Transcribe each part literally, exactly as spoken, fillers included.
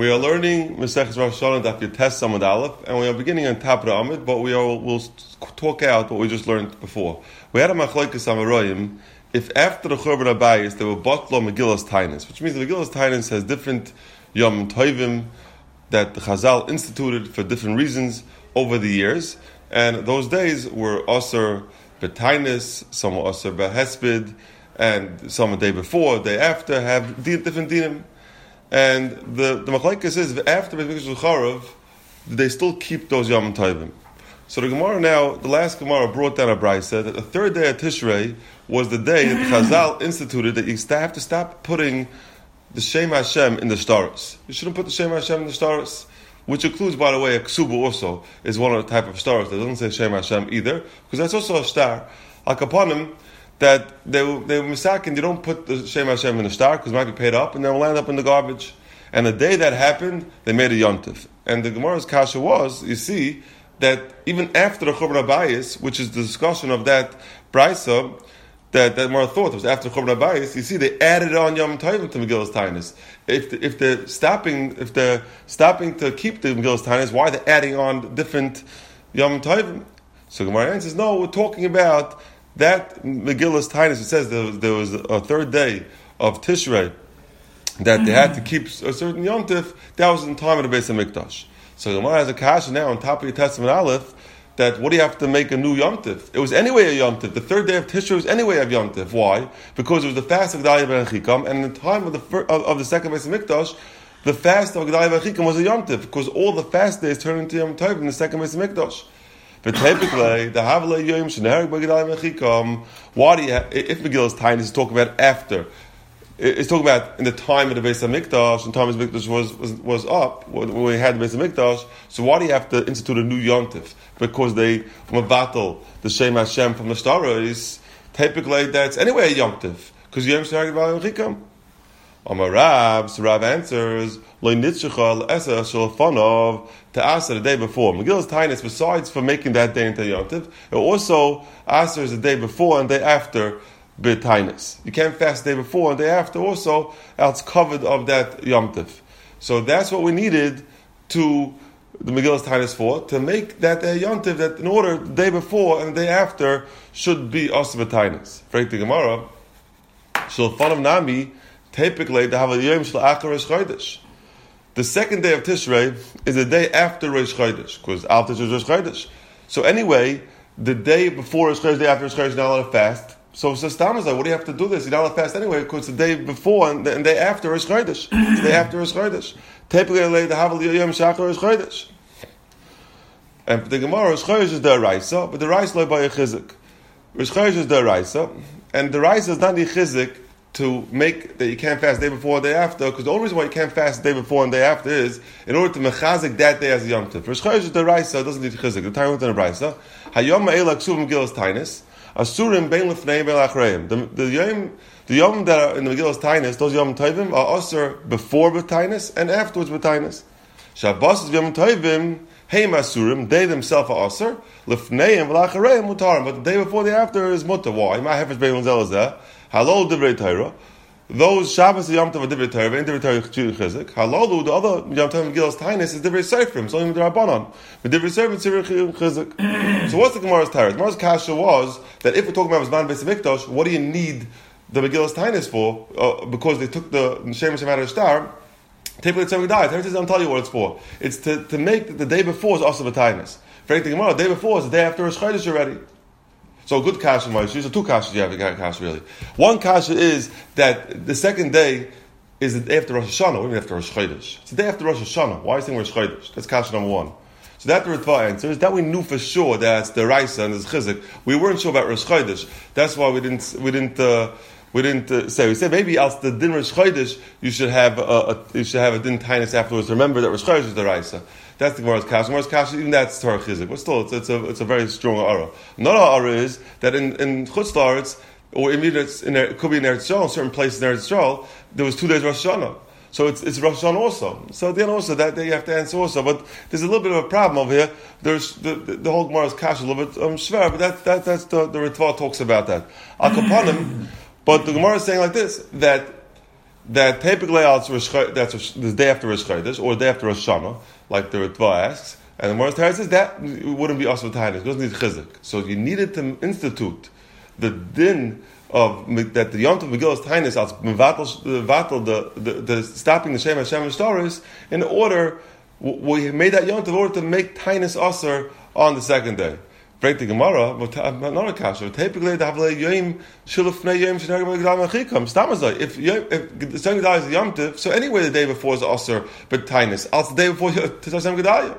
We are learning Maseches Rosh Hashanah Daf Yutes Amud Aleph, and we are beginning on top of the Amud, but we are, will talk out what we just learned before. We had a Machlokes Amoraim if after the Churban Abayis there were Batlo Megillas Tainis, which means the Megillas Tainis has different Yom Tovim that the Chazal instituted for different reasons over the years, and those days were Asr B'Tainis, some were Asr B'Hesped, and some a day before, day after, have different dinim. And the the Machlokes is after Beis Mikdash Charav, they still keep those Yom Tovim. So the Gemara now, the last Gemara brought down a brayso that the third day of Tishrei was the day that Chazal instituted that you have to stop putting the Shem Hashem in the stars. You shouldn't put the Shem Hashem in the stars, which includes, by the way, a ksuba also is one of the type of stars that doesn't say Shem Hashem either, because that's also a star. Like upon him, that they they were misakin, you don't put the Shem Hashem in the star because it might be paid up and they'll land up in the garbage. And the day that happened, they made a yontif. And the Gemara's kasha was, you see, that even after the Churban Abayis, which is the discussion of that brayso, that that Gemara thought was after the Churban Abayis, you see they added on Yom Tovim to Megillas Tainis. If the, if they're stopping if they're stopping to keep the Megillas Tainis, why are they adding on different Yom Tovim? So Gemara answers, no, we're talking about that Megillas Tainis. It says there was, there was a third day of Tishrei that they had to keep a certain yontif. That was in the time of the Beis Hamikdash. So Gemara has a kasha now on top of your Testament Aleph that what do you have to make a new yontif? It was anyway a yontif. The third day of Tishrei was anyway a yontif. Why? Because it was the fast of Gedalia ben Achikam, and in the time of the fir- of, of the second Beis Hamikdash, the fast of Gedalia ben Achikam was a yontif because all the fast days turned into Yom Tov in the second Beis Hamikdash. But typically, the Havle Yom Shenarek B'Gedalia Mechikam. Why do you have, if Megillas Tainis is talking about after, it's talking about in the time of the Beis Hamikdash, and time of the Mikdash was, was was up when we had the Beis Hamikdash. So why do you have to institute a new yontif? Because they mavatal the Shem Hashem from the stars. Typically, that's anyway a yontif because Yom Shenarek B'Gedalia Mechikam. Amar Rav, so Rav answers, Lo nitzchach l'esa shalfanov ta'asa the day before. Megillas Tainis, besides for making that day into Yom Tov, it also answers the day before and day after b'Tainis. You can't fast the day before and day after also, else covered of that Yom Tov. So that's what we needed to the Megillas Tainis for, to make that day Yom Tov, that in order the day before and the day after should be also b'Tainis. Freit the Gemara, shalfanov nami. Typically, the Havayim Shel Achar Rosh Chodesh. The second day of Tishrei is the day after Rosh Chodesh, because after Tishrei is Rosh Chodesh. So anyway, the day before Rosh Chodesh, the day after Rosh Chodesh, you're not allowed to fast. So it's just like, what do you have to do this? You're not allowed to fast anyway, because the day before and the, and the day after Rosh Chodesh. It's the day after Rosh Chodesh. Typically, the Havayim Shel Achar Rosh Chodesh. And for the Gemara, Rosh Chodesh is the Raisa, but the Raisa is by a Chizik. Rosh Chodesh is the Raisa, and the Raisa is not the Chizik to make that you can't fast the day before or day after, because the only reason why you can't fast the day before and day after is in order to mechazik that day as a Yom Tov. Rosh Chodesh is the Raisa, doesn't need chizik. The time within the Raisa. Hayom ma'ela ksuvim Megillas Tainis, asurim bein lefnei bein lachreim. The the yom the yom that are in the Megillas Tainis, those Yom Tovim are also before b'Tainis and afterwards b'Tainis. Shabbos is Yom Tovim. Hey masurim, they themselves are aser lefneim v'lachareim mutarim, but the day before the after is mutar. Why? My hefesh bein zel is there. Halol divrei Torah. Those Shabbos and Yom Tov are divrei Torah, and divrei Torah chizik. Halolu, the other Yom Tov Megillas Tainis is divrei Seifrim, so even the Rabbanon. But divrei Seifrim is divrei chizik. So what's the Gemara's Torah? The Gemara's kasha was that if we're talking about Zman Beis Hamikdash, what do you need the Megillas Tainis for? Uh, because they took the Shem Hashem out of the star. Typically, it's every day. Every time I'll tell you what it's for. It's to, to make the day before is also the Tainis. For the Gemara, the day before is the day after Rosh Chodesh already. So a good kasha, Moshe. So two kashas you have a kasha really. One kasha is that the second day is the day after Rosh Hashanah, or even after Rosh Chodesh. It's the day after Rosh Hashanah. Why are you saying Rosh Chodesh? That's kasha number one. So that the Ritva answers. That we knew for sure that it's the Raisa and the Chizik. We weren't sure about Rosh Chodesh. That's why we didn't we didn't uh, we didn't uh, say. We said maybe else the din Rosh Chodesh you should have a, a you should have a din Tainis afterwards. Remember that Rosh Chodesh is the Raisa. That's the Gemara's kasha. Gemara's kasha, even that's Torah chizik. But still, it's, it's a it's a very strong ara. Another ara is that in in Chutz La'aretz, or in, in it could be in Eretz Yisrael, in certain places in Eretz Yisrael, there was two days Rosh Hashanah. So it's it's Rosh Hashanah also. So then also that day you have to answer also. But there's a little bit of a problem over here. There's the, the, the whole Gemara's kasha a little bit um, shver, but that that that's the the Ritva talks about that. Al Kapanim, but the Gemara is saying like this that that typically that's the day after Rosh Chodesh or the day after Rosh Hashanah, like the Ritva asks, and the Morris Torah says that wouldn't be also Tainus. It doesn't need chizuk. So you needed to institute the din of that the Yom Tov Megillas Tainus as mevatel the, the the stopping the Shem Hashem Shtaris in order we made that Yom Tov in order to make Tainus Aser on the second day. Break the Gemara, another kasha. Typically, the Havlei Yom Shilufnei Yom Shenagim Gedal Mechikam. Stamazai. If if the second day is the Yom Tov, so anyway the day before is Aser, but Tainus. Also the day before Tisashem Gedal.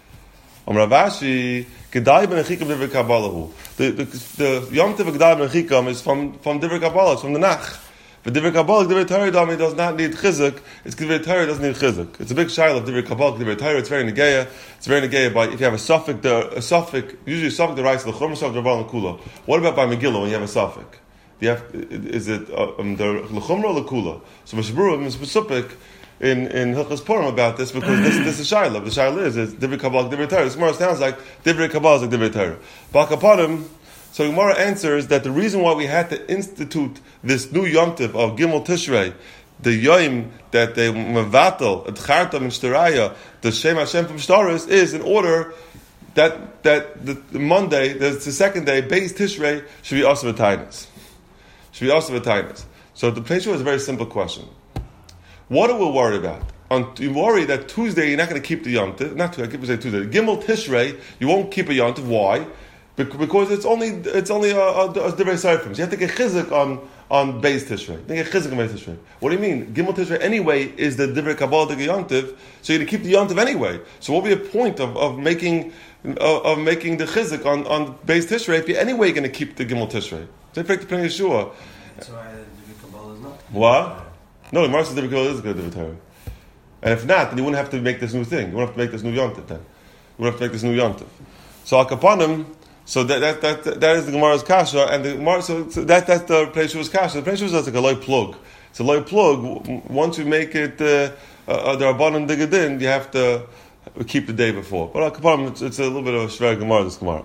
Om Ravashi Gedal ben Mechikam Divrei Kabbalahu. The the the Yom Tov Gedal ben Mechikam is from from Divrei Kabbalah, from the Nach. But Divrei Kabbalah, Divrei Torah Dami does not need chizuk. It's Divrei Torah doesn't need chizuk. It's a big shaila of Divrei Kabbalah, Divrei Torah. It's very negeya. It's very negeya. But if you have a suffix, the a suffix usually a suffix the rights the chumra suffix the rabban kula. What about by Megillah when you have a suffix? Do you have is it uh, um, the lechumra or lekula? So Mishburim is specific in in Hilchos Purim about this because this this is shaila. The shaila is is Divrei Kabbalah, Divrei Torah. This more sounds like Divrei Kabbalah is like Divrei Torah. Bakapadim. So Gemara answers that the reason why we had to institute this new Yom Tov of Gimel Tishrei, the Yom that they mevatel at Chartam and Shtaraya, the Shem Hashem from Shtaris, is in order that that the, the Monday, the, the second day, Beis Tishrei should be also V'Tainus. Should be also V'Tainus. So the place is a very simple question. What are we worried about? On, you worry that Tuesday you're not going to keep the Yom Tov, not Tuesday, I keep saying Tuesday. Gimel Tishrei, you won't keep a Yom Tov. Why? Because it's only it's only a, a, a divrei seifim. You have to get chizuk on on Beis Tishrei. You get chizuk on Beis Tishrei. What do you mean? Gimel Tishrei anyway is the divrei Kabbalah the Yom Tov, so you're going to keep the Yom Tov anyway. So what would be a point of, of making of, of making the chizuk on on Beis Tishrei if you're anyway going to keep the Gimel Tishrei? So take the Pnei Yeshua. That's why the divrei Kabbalah is not. What? No, the Mar says divrei Kabbalah is a good divrei Torah. And if not, then you wouldn't have to make this new thing. You wouldn't have to make this new Yom Tov then. You wouldn't have to make this new Yom Tov. So Al Kapanim. So that that that that is the Gemara's kasha, and the Gemara. So, so that that's the place was kasha. The place was like a loy plug. It's a loy plug. Once you make it uh, uh, the rabbanon digadin, you have to keep the day before. But it's, it's a little bit of a shver Gemara. This Gemara.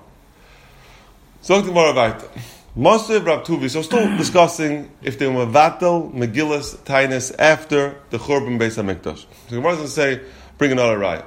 So the Gemara weiter. Moshe Rav Tuvi. So still discussing if they were vatel Megillas Tainus after the Churban Beis Hamikdash. So the Gemara doesn't say bring another right.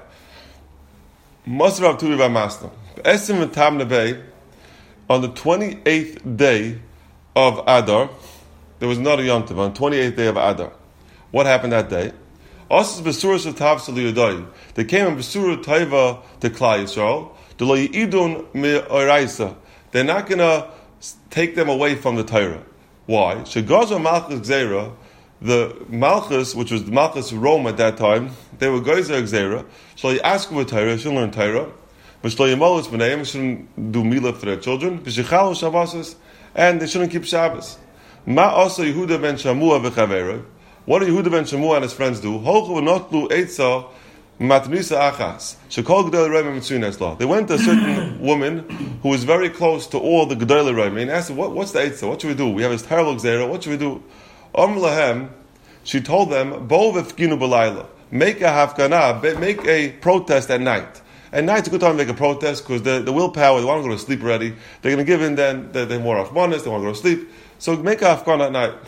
Moshe Rav Tuvi by Masna. Esim v'tam nebei, on the twenty-eighth day of Adar, there was another Yom Tov, on the twenty-eighth day of Adar. What happened that day? Osas b'suras v'tav s'liyudai. They came in b'surah taiva to Klal Yisrael. D'lo yi'idun mi'oraisa. They're not going to take them away from the Torah. Why? Shegaza Malchus Gzeira, the Malchus, which was the Malchus Rome at that time, they were Gzeira Gzeira. So you ask them Torah, shouldn't learn Torah. B'shlo shouldn't do milah for their children. B'shechalu Shabbos, and they shouldn't keep Shabbos. Ma also Yehuda ben Shamua v'chaveru. What did Yehuda ben Shamua and his friends do? Holchu v'notlu eitza matnisa achas. Shekol gedolei reimim mitzuyin law. They went to a certain woman who was very close to all the gedolei reimim and asked her, what, "What's the eitza? What should we do? We have this terrible gzeira. What should we do?" Om lahem. She told them, "Bo v'fkinu b'layla. Make a hafkana. Make a protest at night." At night, it's a good time to make a protest because the, the willpower, they want to go to sleep already. They're going to give in then, they're, they're more achmanis, they want to go to sleep. So make a hafkana at night.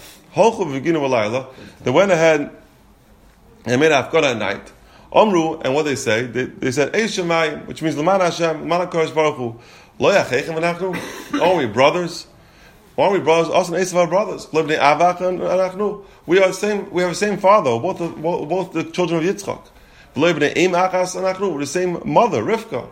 They went ahead and made a hafkana at night. Omru, and what they say, they, they said, Eish Shemayim, which means L'man Hashem, L'man HaKadosh Baruch Hu, Lo Yachechem V'nachnu, aren't we brothers? Aren't we brothers? Us and Esav are brothers. Lebnei Avach and Anachnu. We are the same, we have the same father, both the, both the children of Yitzchak. We're the same mother, Rivka.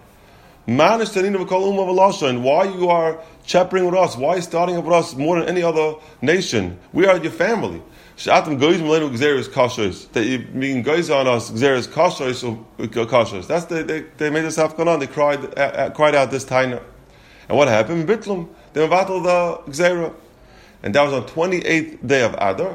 Why you are chappering with us? Why are you starting up with us more than any other nation? We are your family. That you mean goes on us, Gzeres kashos or kashos. That's the, they, they made us have gone on. They cried uh, cried out this time. And what happened? Bitlum. They battled the Gzera. And that was on twenty-eighth day of Adar.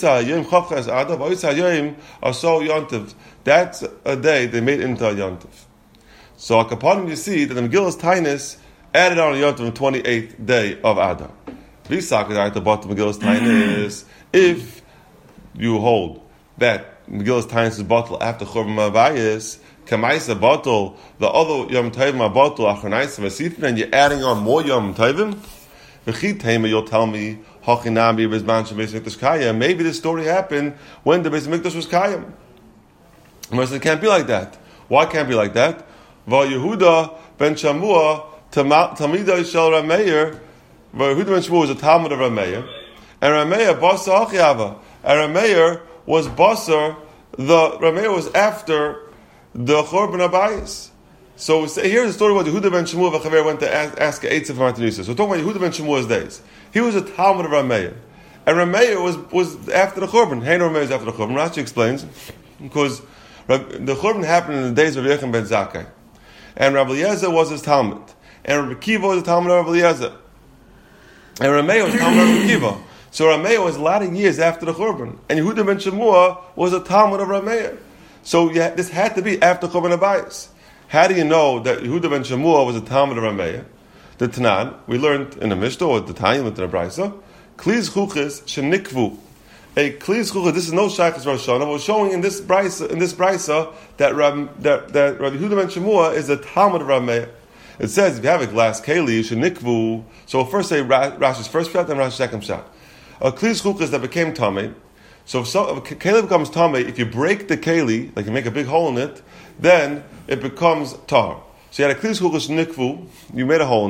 That's a day they made into a Yontif. So Akapanim, you see that the Megillas Tainus added on a Yontif on the twenty-eighth day of Adar. At the bottom of Megillas Tainus, if you hold that Megillas Tainus is bottle after Churban Mavayis, Kamaisa bottle, the other Yom Tovim are bottle, Achanaisa Vasifin, and you're adding on more Yom Tovim, You'll tell me, maybe this story happened when the Beis Hamikdash was Kayim. I said, it can't be like that. Why can't it be like that? Val Yehuda ben Shamua, Talmidai Shel Rameir, Val Yehuda ben Shamua was a Talmud of Rameir, and Rameir, Basar Achiava, and Rameir was Basar, the Rameir was after the Chorban Abayis. So here's the story about Yehuda ben Shemua v'chaver went to ask, ask Eitzah from Martinisa. So we're talking about Yehuda ben Shemua's days. He was a Talmud of Rameir. And Rameir was, was after the Churban. Hein Rameir is after the Churban. Rashi explains, because the Churban happened in the days of Yechon ben Zakkai. And Rabbi Eliezer was his Talmud. And Rabbi Kiva was the Talmud of Rabbi Eliezer. And Rameir was the Talmud of Rabbi Kiva. So Rameir was a lot of years after the Churban. And Yehuda ben Shemua was a Talmud of Rameir. So yeah, this had to be after Churban Abayis. How do you know that Yehuda ben Shemua was a Talmud of Rameir? The Tanan, we learned in the Mishnah, or the Tanya, in the Brisa, Kliz Chuchis Shenikvu. A Kliz Chuchis, this is no Shaykhis Rosh Hashanah, we're showing in this Brisa, in this Brisa that, Rab, that, that Rabbi Yehuda ben Shemua is a Talmud of Rameir. It says, if you have a glass keli, Shenikvu, so we'll first say Rashi's first shot, then Rashi's second shot. A Kliz Chuchis that became Tamei. So if, so, if a keli becomes Tamei, if you break the keli, like you make a big hole in it, then it becomes tar. So you had a kli zchukas nikvu, you made a hole in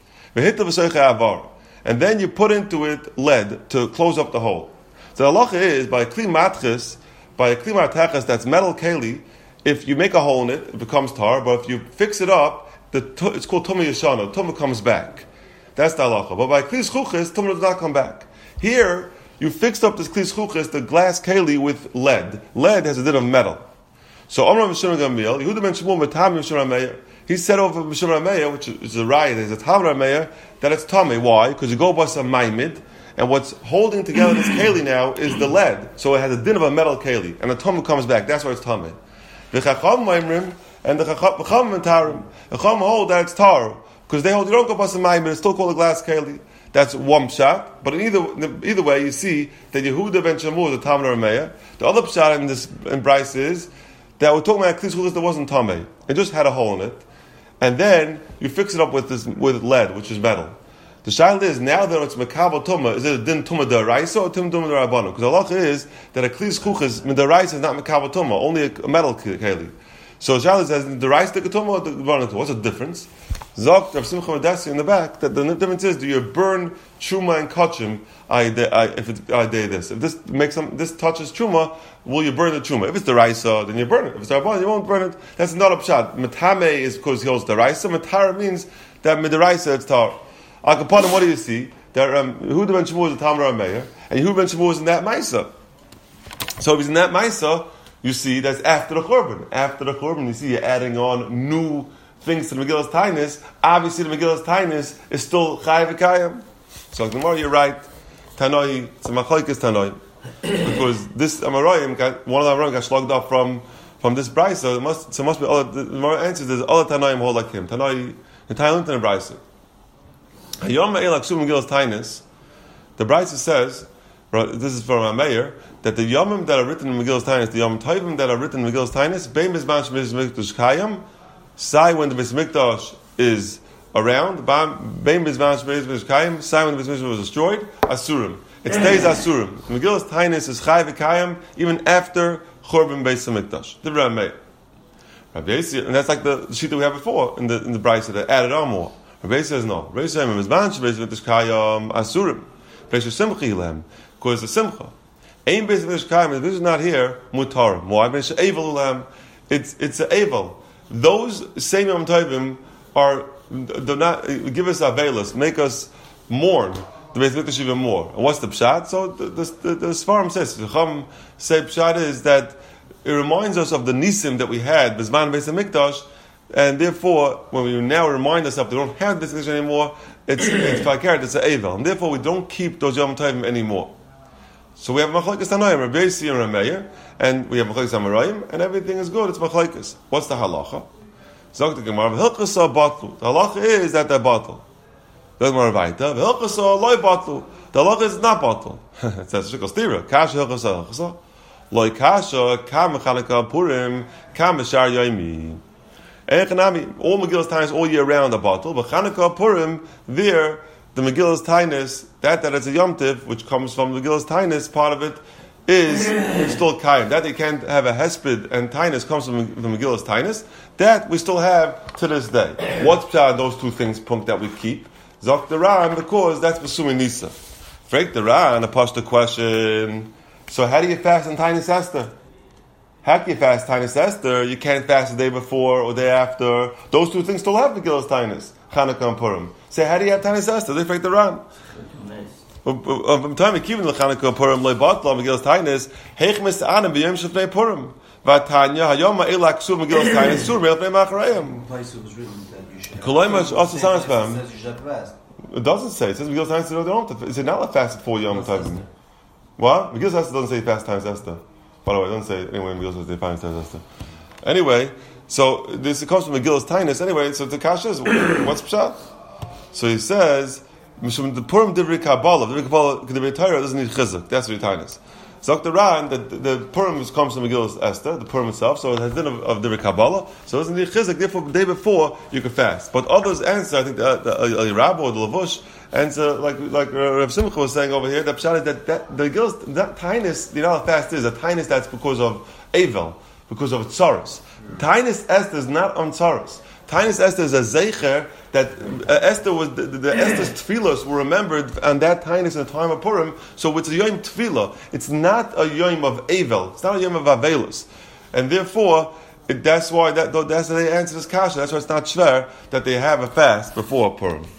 it, and then you put into it lead to close up the hole. So the halacha is, by a kli matchis, by a kli matachas that's metal keli, if you make a hole in it, it becomes tar, but if you fix it up, the it's called tumah yashana, tumah comes back. That's the halacha. But by kli zchukas, tumah does not come back. Here, you fixed up this kli zchukas, the glass keli, with lead. Lead has a din of metal. So Amar Mishum Gamil, Yehuda ben Shmuel Matam Mishum Rameir, he said over Mishum Rameir, which is a riot, is a Talmud Rameir, that it's Tamei. Why? Because you go by some maimid, and what's holding together this keli now is the lead. So it has a din of a metal keli, and the Tamei comes back. That's why it's Tamei. The Chacham Maimrim and the Chacham and Tarim, the Chacham hold that it's tar, because they hold you don't go by some maimid, it's still called a glass keli. That's one shot, but in either either way, you see that Yehuda ben Shmuel is a Talmud Rameir. The other shot in this in Bryce is that we're talking about a kli zchukas that wasn't tamei. It just had a hole in it. And then you fix it up with this with lead, which is metal. The shaila is, now that it's mekabel tumah, is it a din tumah deraisa or tum tumah derabbanan? Because the halacha is that a kli zchukas deraisa is not mekabel tumah, only a metal keli. So the shaila says, deraisa the tumah or the derabbanan? What's the difference? Zok Rav Simcha Madasi in the back, that the difference is, do you burn truma and kachim? I, I, if it, I day this, if this makes some, this touches truma, will you burn the truma? If it's the raisa, then you burn it. If it's the rabban, you won't burn it. That's not a pshat. Matame is because he holds the raisa. Matara means that with the raisa it's tar. Akapanim, what do you see? That um, Yehuda ben Shmuel is a Talmud Rameir, and Yehuda ben Shmuel is in that maisa. So if he's in that maisa, you see that's after the churban. After the churban, you see you're adding on new things to the Megillas Tainis. Obviously, the Megillas Tainis is still Chai v'Kayim. So the more you're right. Tanoi, it's a machlokes Tanoi, because this Amarayim got one of the Amarayim got slugged up from from this brisa. So it must so it must be all the more answers. There's all the Tanoim hold like him. Tanoi, the Thailand and the brisa. Hayom Me'elak Sum Megillas Tainis. The brisa says, this is from Ameir, that the Yomim that are written in Megillas Tainis, the Yom Tovim that are written in Megillas Tainis, Bein Bizman Shemiz Mikdash Kayim, Sai when the Beis Mikdash is around, Bein Bizman Shemiz Mikdash Kayim, Sai when the Beis Mikdash was destroyed, Asurim. It stays Asurim. Megillas Tainis is Chai v'Kayim even after Churban Beis Hamikdash. The Ameir. Rabbi Yossi, and that's like the sheet that we had before in the in the brisa that added on more. Rabbi Yossi says no. Rabbi Yossi says Bizman Shemiz Mikdash Kayim Asurim. Because the simcha. Ein Beis Hamikdash Kayim, if this is not here, mutar. Why? It's it's an avel. Those same Yom Tovim are do not give us aveilus, make us mourn the Beis Hamikdash even more. And what's the pshat? So the the, the, the Sfarim says the Chacham say pshat is that it reminds us of the nisim that we had Bizman Beis Hamikdash, and therefore when we now remind ourselves we don't have this anymore, it's it's fakir, it's an avel, and therefore we don't keep those Yom Tovim anymore. So we have machlokes Tanoim, Rabbi Yossi and Rameir, and we have machlokes Amarayim, and everything is good. It's machlokes. What's the halacha? Zok the Gemara, v'hilchasa batlu. The halacha is that they're batlu. The Gemara vayta, v'hilchasa loy batlu. The halacha is not batlu. It says shikol stira. Kasha hilchasa hilchasa. Loy kasha kam Chanukah Purim kam b'shar yomi. Echanami. All Megillas Tainis all year round are batlu, but Chanukah Purim there the Megillah's Tainus, that that it's a Yom Tiv, which comes from the Megillah's Tainus, part of it is still Kaim. That they can't have a Hesped and Tainus comes from the Megillah's Tainus. That we still have to this day. What's Pshat, those two things, punk, that we keep? Zok the Ran, because that's Vasumi Nisa. Freak the Ran, a pashta question. So how do you fast on Tainus Esther? How can you fast Tainus Esther? You can't fast the day before or day after. Those two things still have Megillah's Tainus. Chanukah and Purim. Say, how do you have Tainus Esther? They freak the Ran. From time we keep in the Chanukah Purim loy batla Megillah's Tainus heich mis anem b'yom shefnei Purim v'tanya hayom ha'ilak ksuv Megillah's Tainus sur me'el pnei macharayim. Place it was written that you should. Koloimash also sounds It says you should have fast. It doesn't say. It says Megillah's Tainus they don't have to. Is it not a fast for Yom Tovim? What? Megillah's Esther doesn't say fast Tainus Esther. By the way, it doesn't say anyway. Megillah's Esther fast Tainus Esther. Anyway, so this comes from Megillah's Tainus. Anyway, so the kasha is what's pshat? So he says. The Purim Divrei Kabbalah, Divrei Kabbalah, Divrei Torah doesn't need chizuk. That's what Tainus. Zok the Ran, the, the Purim comes from Megillah's Esther, the Purim itself, so it has din of, of Divrei Kabbalah, so it doesn't need chizuk. Therefore, the day before you can fast. But others answer, I think the, the, the, the Rabbi or the Lavush answer like like Rav Simcha was saying over here. The pshat is that, that the Megillah's that Tainus, you know how fast is a Tainus that's because of Avel, because of Tsaros. Tainus Esther is not on Tsaros. Tainus Esther is a zeicher that uh, Esther was the, the, the Esther's tefillos were remembered on that Tainus in the time of Purim. So it's a yom tefillah. It's not a yom of Avel. It's not a yom of Avelus, and therefore it, that's why that that's why they answer this kasha. That's why it's not shver that they have a fast before Purim.